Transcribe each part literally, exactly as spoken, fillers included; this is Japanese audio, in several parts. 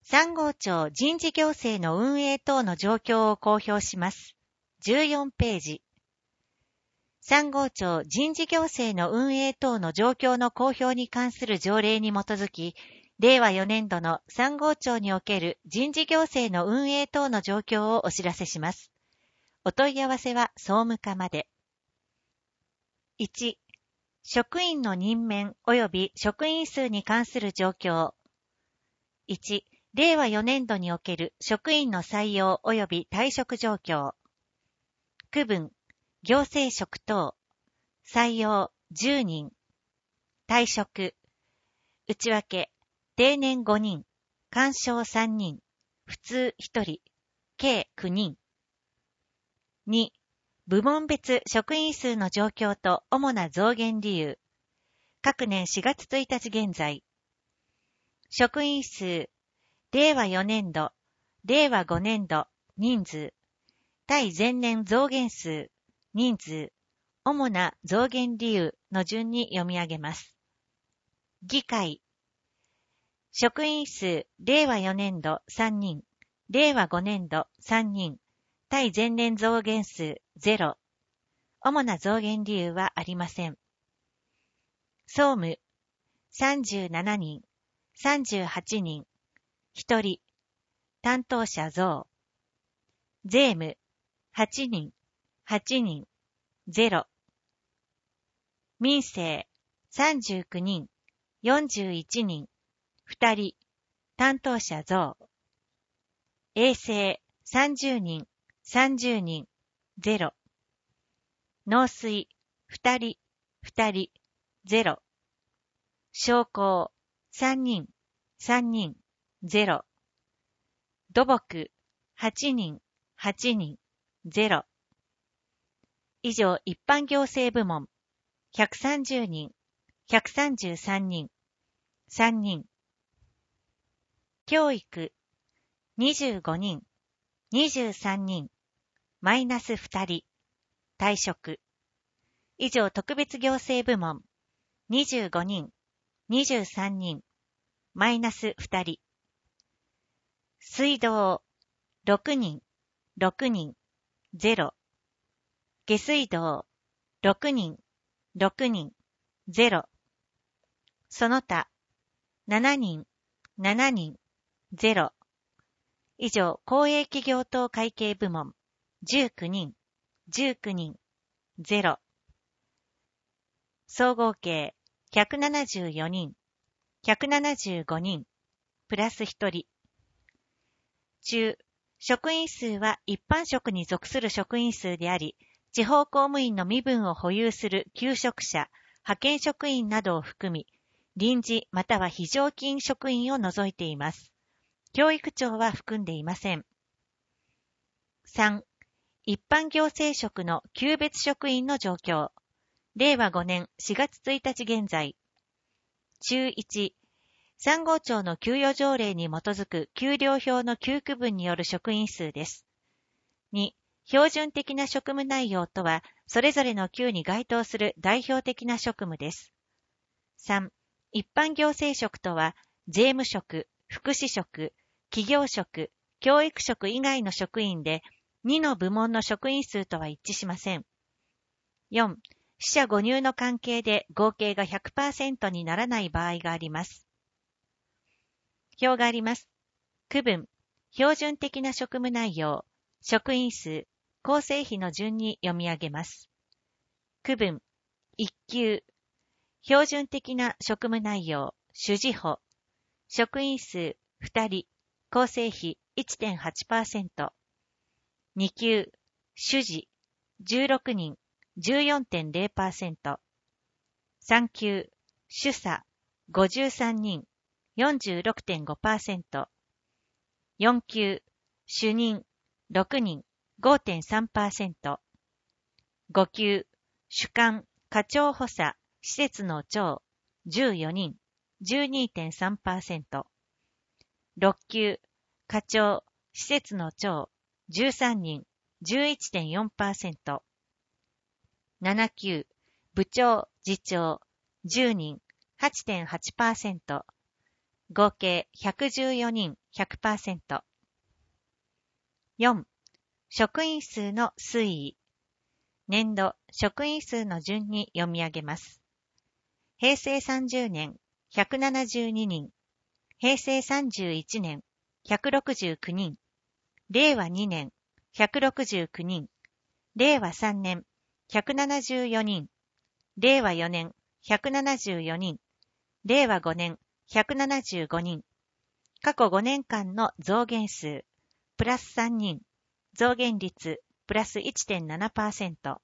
さん号庁人事行政の運営等の状況を公表します。じゅうよんページ。さん号庁人事行政の運営等の状況の公表に関する条例に基づき、れいわよねんどのさん号庁における人事行政の運営等の状況をお知らせします。お問い合わせは総務課まで。いち、職員の任免及び職員数に関する状況。いち、れいわよねんどにおける職員の採用及び退職状況。区分、行政職等、採用じゅうにん、退職、内訳、定年ごにん、官賞さんにん、普通ひとり、計きゅうにん。に、部門別職員数の状況と主な増減理由。各年しがつついたち現在。職員数、れいわよねんど、れいわごねんど、人数、対前年増減数、人数、主な増減理由の順に読み上げます。議会、職員数、れいわよねんどさんにん、れいわごねんどさんにん、対前年増減数ゼロ、主な増減理由はありません。総務、さんじゅうななにん、さんじゅうはちにん、ひとり、担当者増。税務、はちにん、はちにん、ゼロ。民生、さんじゅうきゅうにん、よんじゅういちにん、ふたり、担当者増。衛生、さんじゅうにん、さんじゅうにん、ゼロ。農水、ふたり、ふたり、ゼロ。商工、さんにん、さんにん、ゼロ。土木、はちにん、はちにん、ゼロ。以上、一般行政部門、ひゃくさんじゅうにん、ひゃくさんじゅうさんにん、さんにん。教育、にじゅうごにん、にじゅうさんにん、マイナスふたり、退職。以上、特別行政部門、にじゅうごにん、にじゅうさんにん、マイナスふたり。水道、ろくにん、ろくにん、ゼロ。下水道、ろくにん、ろくにん、ゼロ。その他、しちにん、しちにん、ゼロ。以上、公営企業等会計部門、じゅうきゅうにん、じゅうきゅうにん、ゼロ。総合計、ひゃくななじゅうよにん、ひゃくななじゅうごにん、プラスひとり。中、職員数は一般職に属する職員数であり、地方公務員の身分を保有する求職者、派遣職員などを含み、臨時または非常勤職員を除いています。教育庁は含んでいません。さん、一般行政職の級別職員の状況。れいわごねんしがつついたち現在。中いち、さん号庁の給与条例に基づく給料表の給区分による職員数です。に、標準的な職務内容とは、それぞれの級に該当する代表的な職務です。さん、一般行政職とは、税務職、福祉職、企業職、教育職以外の職員で、にの部門の職員数とは一致しません。よん、四捨五入の関係で合計が ひゃくパーセント にならない場合があります。表があります。区分、標準的な職務内容、職員数、構成比の順に読み上げます。区分、いっ級、標準的な職務内容、主事補、職員数ふたり、構成比 いってんはちパーセント。に級、主事、じゅうろくにん、じゅうよんてんゼロパーセント。さん級、主査、ごじゅうさんにん、よんじゅうろくてんごパーセント。よん級、主任、ろくにん、ごてんさんパーセント。ご級、主幹、課長補佐、施設の長、じゅうよにん、じゅうにてんさんパーセント。ろっ級、課長、施設の長、じゅうさんにん、じゅういってんよんパーセント。なな級、部長、次長、じゅうにん、はちてんはちパーセント。 合計ひゃくじゅうよにん ひゃくパーセント。よん、職員数の推移。年度職員数の順に読み上げます。平成さんじゅうねん、ひゃくななじゅうににん。平成さんじゅういちねん、ひゃくろくじゅうきゅうにん。れいわにねん、ひゃくろくじゅうきゅうにん。れいわさんねん、ひゃくななじゅうよにん。れいわよねん、ひゃくななじゅうよにん。れいわごねん、ひゃくななじゅうごにん。過去ごねんかんの増減数、プラスさんにん。増減率、プラス いってんななパーセント。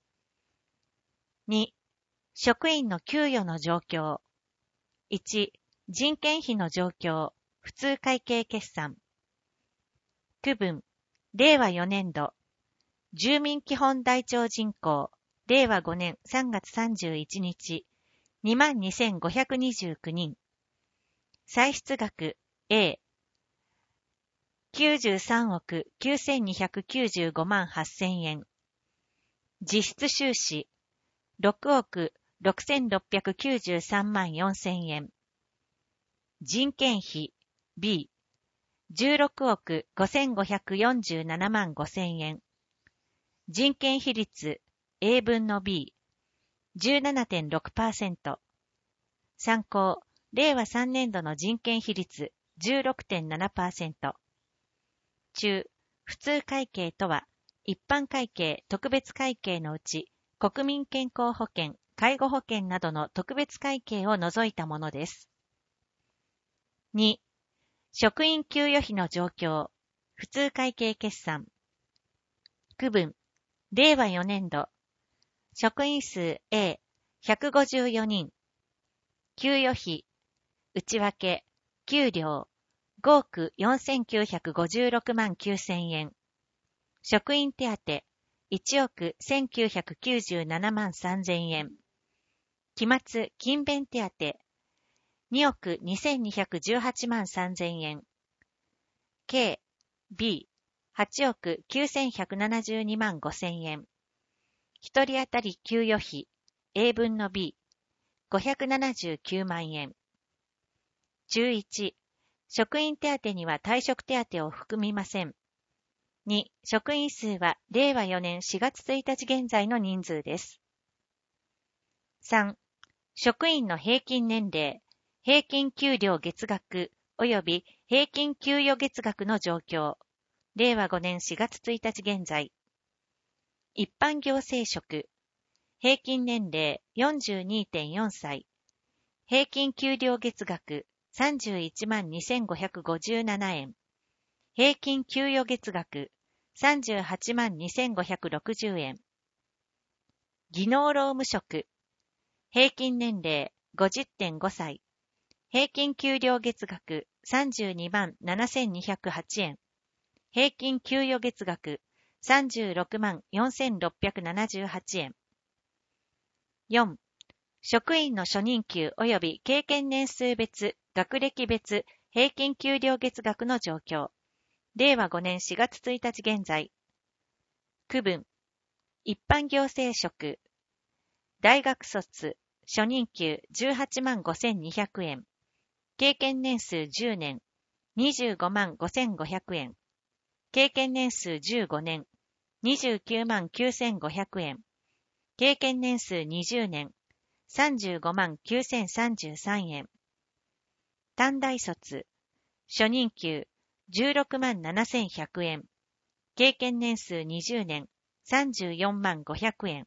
に、職員の給与の状況。いち、人件費の状況、普通会計決算。区分、れいわよねんど、住民基本台帳人口、れいわごねんさんがつさんじゅういちにち、にまんにせんごひゃくにじゅうきゅうにん。歳出額 A、きゅうじゅうさんおくきゅうせんにひゃくきゅうじゅうごまんはっせんえん。実質収支、ろくおくろくせんろっぴゃくきゅうじゅうさんまんよんせんえん。人件費 B、じゅうろくおくごせんごひゃくよんじゅうななまんごせんえん。人件費率 A 分の B、じゅうななてんろくパーセント。参考、れいわさんねんどの人件費率 じゅうろくてんななパーセント。中、普通会計とは、一般会計、特別会計のうち、国民健康保険、介護保険などの特別会計を除いたものです。に、職員給与費の状況、普通会計決算。区分、れいわよねんど、職員数 A、ひゃくごじゅうよにん。給与費、内訳、給料、ごおくよんせんきゅうひゃくごじゅうろくまんきゅうせんえん。職員手当、いちおくせんきゅうひゃくきゅうじゅうななまんさんぜんえん。期末勤勉手当、におくにせんにひゃくじゅうはちまんさんぜんえん。計、B、はちおくきゅうせんひゃくななじゅうにまんごせんえん。一人当たり給与費、A 分の B、ごひゃくななじゅうきゅうまんえん。じゅういち、職員手当には退職手当を含みません。に、職員数はれいわよねんしがつついたち現在の人数です。さん、職員の平均年齢、平均給料月額及び平均給与月額の状況。れいわごねんしがつついたち現在。一般行政職、平均年齢 よんじゅうにてんよんさい。平均給料月額さんじゅういちまんにせんごひゃくごじゅうななえん。平均給与月額さんじゅうはちまんにせんごひゃくろくじゅうえん。技能労務職、平均年齢 ごじゅってんごさい。平均給料月額さんじゅうにまんななせんにひゃくはちえん。平均給与月額さんじゅうろくまんよんせんろっぴゃくななじゅうはちえん。よん、職員の初任給及び経験年数別、学歴別、平均給料月額の状況。れいわごねんしがつついたち現在。区分、一般行政職、大学卒、初任給じゅうはちまんごせんにひゃくえん。経験年数じゅうねん、にじゅうごまんごせんごひゃくえん。経験年数じゅうごねん、にじゅうきゅうまんきゅうせんごひゃくえん。経験年数にじゅうねん、さんじゅうごまんきゅうせんさんじゅうさんえん。短大卒、初任給じゅうろくまんななせんひゃくえん。経験年数にじゅうねん、さんじゅうよんまんごひゃくえん。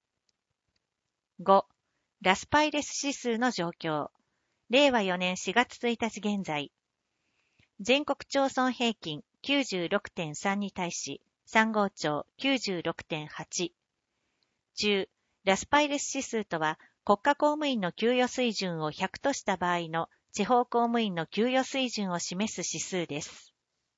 ご、ラスパイレス指数の状況。れいわよねんしがつついたち現在。全国町村平均 きゅうじゅうろくてんさん に対し、さん号町 きゅうじゅうろくてんはち。中、ラスパイレス指数とは、国家公務員の給与水準をひゃくとした場合の地方公務員の給与水準を示す指数です。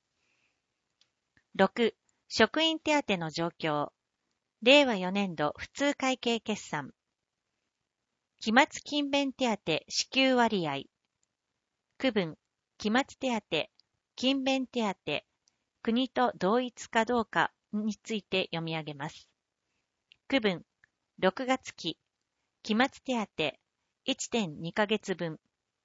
ろく、職員手当の状況。れいわよねんど普通会計決算。期末勤勉手当支給割合。区分、期末手当、勤勉手当、国と同一かどうかについて読み上げます。区分、ろくがつ期、期末手当 いってんにかげつぶん、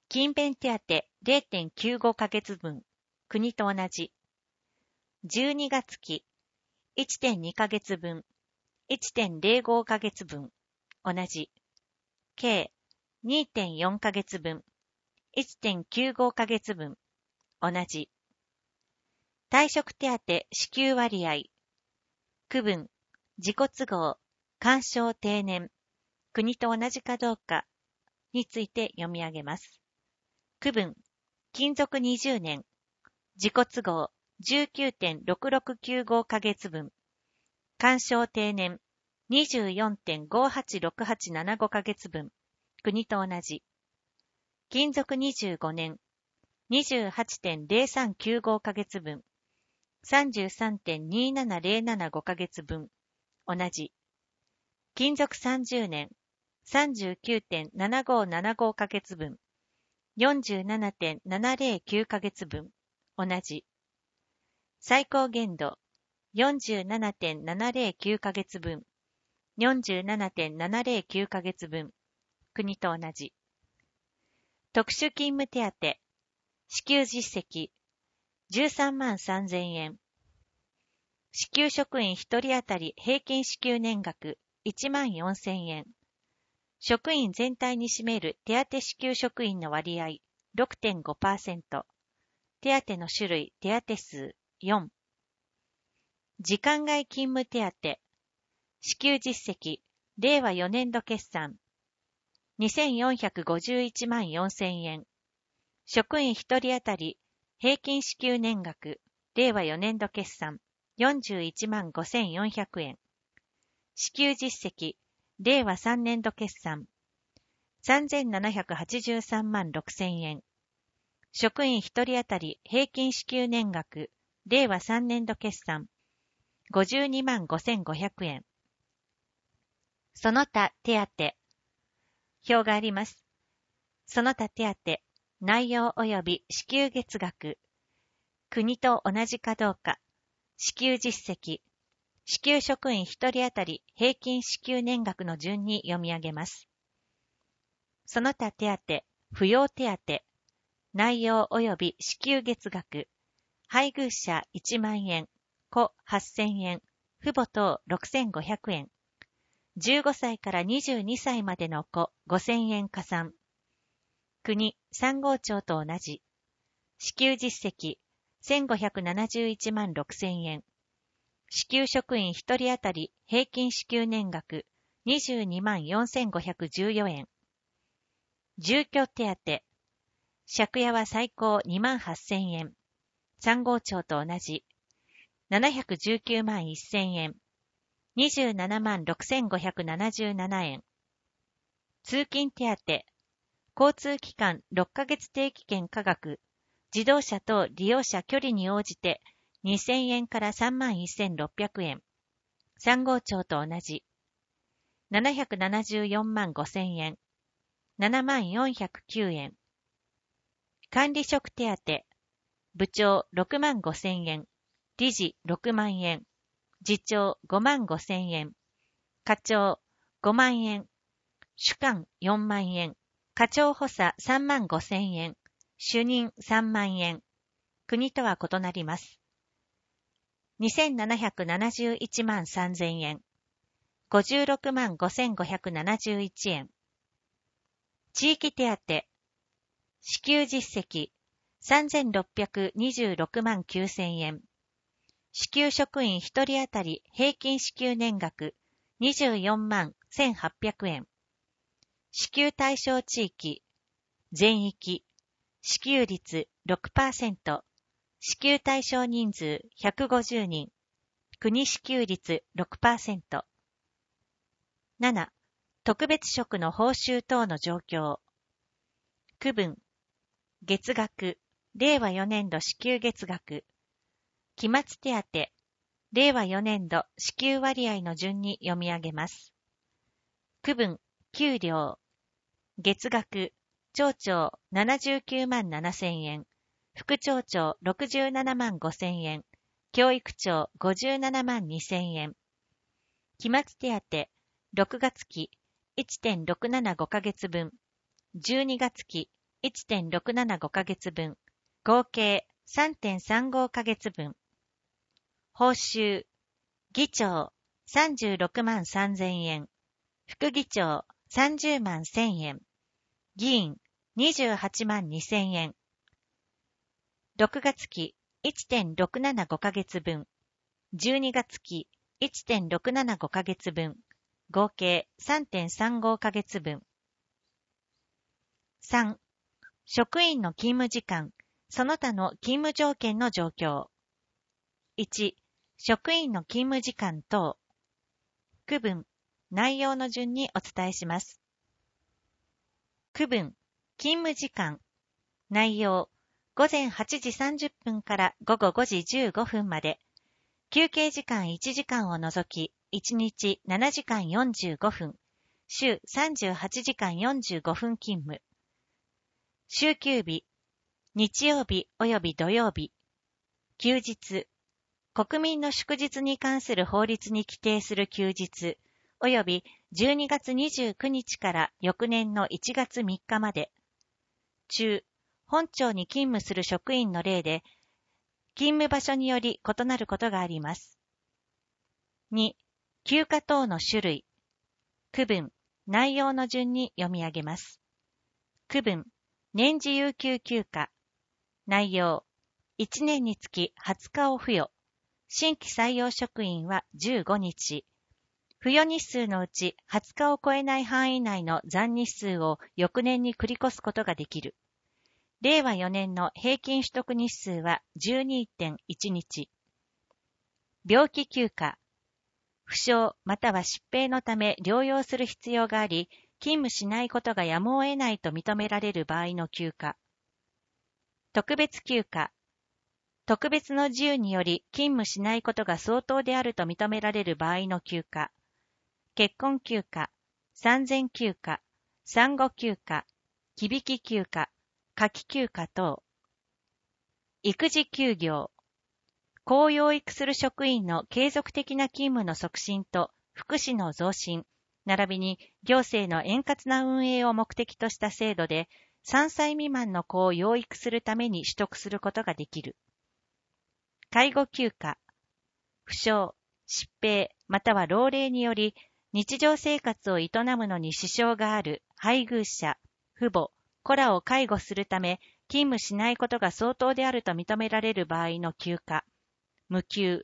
勤勉手当 れいてんきゅうご ヶ月分、国と同じ。じゅうにがつ期 いってんに ヶ月分、いってんぜろご ヶ月分、同じ。計 にてんよん ヶ月分、いってんきゅうご ヶ月分、同じ。退職手当支給割合、区分、自己都合、干渉定年、国と同じかどうかについて読み上げます。区分、勤続にじゅうねん、自己都合 じゅうきゅうてんろくろくきゅうご ヶ月分、干渉定年 にじゅうよんてんごはちろくはちななご ヶ月分、国と同じ。勤続にじゅうごねん、にじゅうはちてんぜろさんきゅうご ヶ月分、さんじゅうさんてんにーななぜろななご ヶ月分、同じ。勤続さんじゅうねん、さんじゅうきゅうてんななごななご ヶ月分、よんじゅうななてんななぜろきゅう ヶ月分、同じ。最高限度、よんじゅうななてんななぜろきゅう ヶ月分、よんじゅうななてんななぜろきゅう ヶ月分、国と同じ。特殊勤務手当、支給実績、じゅうさんまんさんぜんえん。支給職員ひとり当たり平均支給年額いちまんよんせんえん。職員全体に占める手当支給職員の割合 ろくてんごパーセント。手当の種類、手当数よん。時間外勤務手当、支給実績、れいわよねん度決算、にせんよんひゃくごじゅういちまんよんせんえん。職員ひとり当たり平均支給年額、れいわよねん度決算、よんじゅういちまんごせんよんひゃくえん。支給実績、れいわさんねん度決算、さんぜんななひゃくはちじゅうさんまんろくせんえん。職員ひとり当たり平均支給年額、れいわさんねん度決算、ごじゅうにまんごせんごひゃくえん。その他手当。表があります。その他手当、内容及び支給月額、国と同じかどうか、支給実績、支給職員ひとり当たり平均支給年額の順に読み上げます。その他手当、扶養手当、内容及び支給月額、配偶者いちまんえん、子はっせんえん、父母等ろくせんごひゃくえん、じゅうごさいからにじゅうにさいまでの子ごせんえん加算。国、さん号庁と同じ。支給実績、せんごひゃくななじゅういちまんろくせんえん。支給職員ひとり当たり平均支給年額にじゅうにまんよんせんごひゃくじゅうよんえん。住居手当、借家は最高にまんはっせんえん。さん号庁と同じ。ななひゃくじゅうきゅうまんせんえん。にじゅうななまんろくせんごひゃくななじゅうななえん。通勤手当、交通機関ろっかげつ定期券価格、自動車等利用者距離に応じてにせんえんからさんまんせんろっぴゃくえん。さん号庁と同じ。ななひゃくななじゅうよんまんごせんえん。ななまんよんひゃくきゅうえん。管理職手当、部長ろくまんごせんえん。理事ろくまんえん。次長ごまんごせんえん。課長ごまんえん。主幹よんまんえん。課長補佐さんまんごせんえん。主任さんまんえん。国とは異なります。にせんななひゃくななじゅういちまんさんぜんえん。ごじゅうろくまんごせんごひゃくななじゅういちえん。地域手当、支給実績さんぜんろっぴゃくにじゅうろくまんきゅうせんえん。支給職員ひとり当たり平均支給年額にじゅうよんまんせんはっぴゃくえん。支給対象地域、全域、支給率 ろくパーセント、支給対象人数ひゃくごじゅうにん、国支給率 ろくパーセント。なな、特別職の報酬等の状況。区分、月額、れいわよねん度支給月額、期末手当、れいわよねん度支給割合の順に読み上げます。区分、給料、月額、町長ななじゅうきゅうまんななせんえん、副町長ろくじゅうななまんごせんえん、教育長ごじゅうななまんにせんえん。期末手当、ろくがつ期 いってんろくななご ヶ月分、じゅうにがつ期いってんろくななごかげつぶん、合計 さんてんさんごかげつぶん。報酬、議長さんじゅうろくまんさんぜんえん、副議長さんじゅうまんせんえん、議員にじゅうはちまんにせんえん。ろくがつき いってんろくななごかげつぶん、じゅうにがつき いってんろくななごかげつぶん、合計 さんてんさんごかげつぶん。さん、職員の勤務時間、その他の勤務条件の状況。いち、職員の勤務時間等。区分、内容の順にお伝えします。区分、勤務時間。内容、ごぜんはちじさんじゅっぷんからごごごじじゅうごふんまで。休憩時間いちじかんを除き、いちにちななじかんよんじゅうごふん。週さんじゅうはちじかんよんじゅうごふん勤務。週休日、日曜日及び土曜日。休日、国民の祝日に関する法律に規定する休日、及びじゅうにがつにじゅうくにちから翌年のいちがつみっかまで。中、本庁に勤務する職員の例で、勤務場所により異なることがあります。に、休暇等の種類。区分、内容の順に読み上げます。区分、年次有給休暇。内容、いちねんにつきはつかを付与。新規採用職員はじゅうごにち。付与日数のうちはつかを超えない範囲内の残日数を翌年に繰り越すことができる。れいわよねんの平均取得日数は じゅうにてんいちにち。病気休暇。負傷または疾病のため療養する必要があり、勤務しないことがやむを得ないと認められる場合の休暇。特別休暇。特別の事由により勤務しないことが相当であると認められる場合の休暇。結婚休暇、産前休暇、産後休暇、忌引き休暇、夏季休暇等。育児休業。子を養育する職員の継続的な勤務の促進と福祉の増進、並びに行政の円滑な運営を目的とした制度で、さんさい未満の子を養育するために取得することができる。介護休暇。負傷、疾病、または老齢により、日常生活を営むのに支障がある配偶者、父母、子らを介護するため、勤務しないことが相当であると認められる場合の休暇。無給。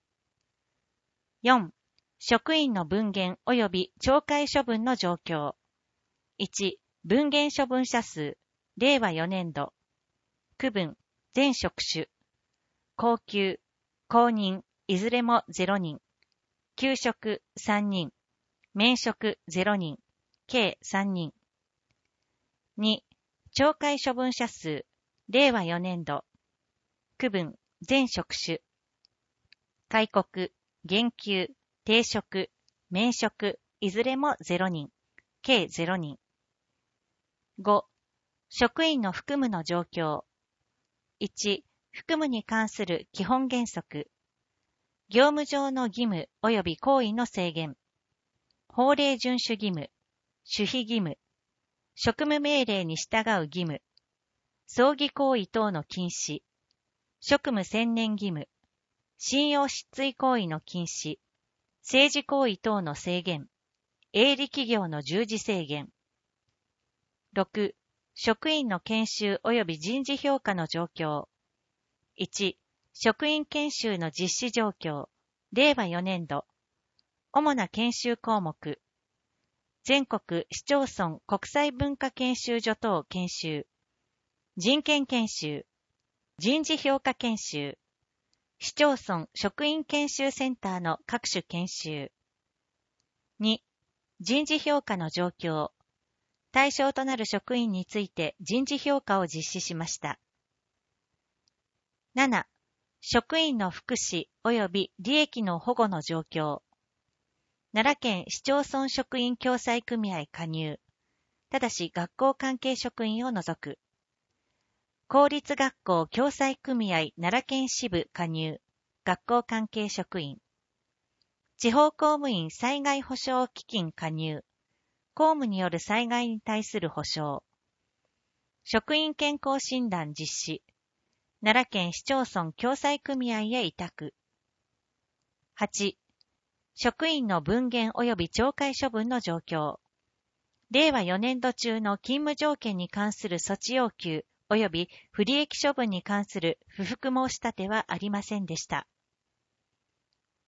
よん、職員の分減及び懲戒処分の状況。いち、分減処分者数、れいわよねんど。区分、全職種。高給、公認、いずれもゼロにん。休職さんにん。免職ゼロにん。計さんにん。に、懲戒処分者数、れいわよねんど。区分、全職種。戒告、減給、停職、免職、いずれもゼロにん。計ゼロにん。ご、職員の服務の状況。いち、服務に関する基本原則。業務上の義務及び行為の制限。法令遵守義務、守秘義務。職務命令に従う義務。葬儀行為等の禁止。職務専念義務。信用失墜行為の禁止。政治行為等の制限。営利企業の従事制限。ろく、職員の研修及び人事評価の状況。いち、職員研修の実施状況。れいわよねんど。主な研修項目。全国市町村国際文化研修所等研修。人権研修。人事評価研修。市町村職員研修センターの各種研修。に、人事評価の状況。対象となる職員について人事評価を実施しました。なな、職員の福祉及び利益の保護の状況。奈良県市町村職員共済組合加入。ただし学校関係職員を除く。公立学校共済組合奈良県支部加入。学校関係職員。地方公務員災害保障基金加入。公務による災害に対する保障。 職員健康診断実施。奈良県市町村共済組合へ委託。はち、職員の分限及び懲戒処分の状況。れいわよねんど中の勤務条件に関する措置要求及び不利益処分に関する不服申し立てはありませんでした。